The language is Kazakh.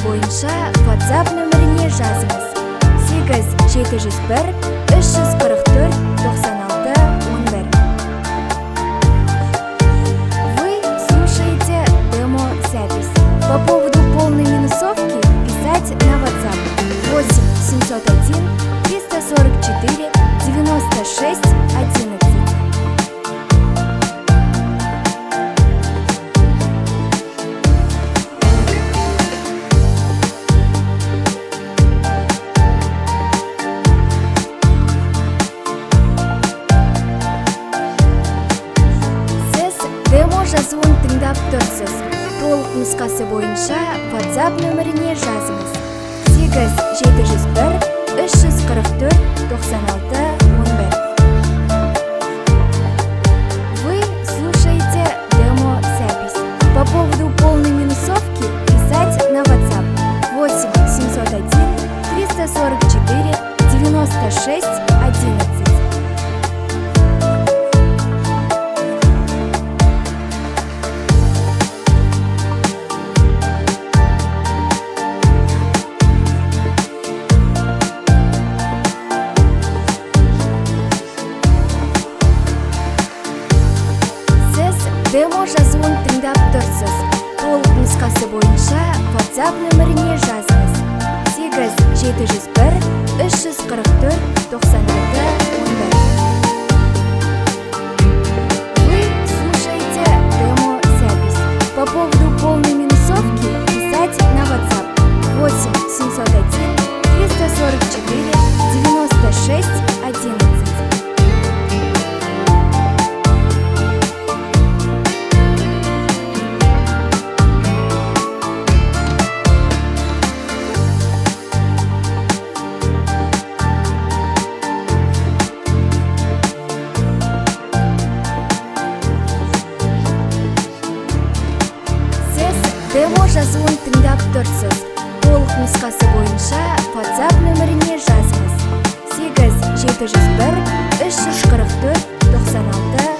бойынша WhatsApp нөміріне жазыңыз. 8-701-344-96-11. Вы слушаете демо-запись. По поводу полной минусовки писать на WhatsApp 8-701-344-96-11. Демо жазуын тыңдап тұрсыз. Толық нұсқасы бойынша WhatsApp нөміріне жазыңыз. 8-701-344-96-11. Вы слушаете демо-запись. По поводу полной минусовки писать на WhatsApp 8-701-344-96-11. Демо жазуын тыңдап тұрсыз. Толық нұсқасы бойынша WhatsApp нөміріне жазыңыз. 8-701-344-96-11. Вы слушаете демо-запись. По поводу полной минусовки писать на WhatsApp 8-701-344-96-11. Демо жазуын тыңдап тұрсыз. Толық нұсқасы бойынша WhatsApp нөміріне жазыңыз. 8-701-344-96-11.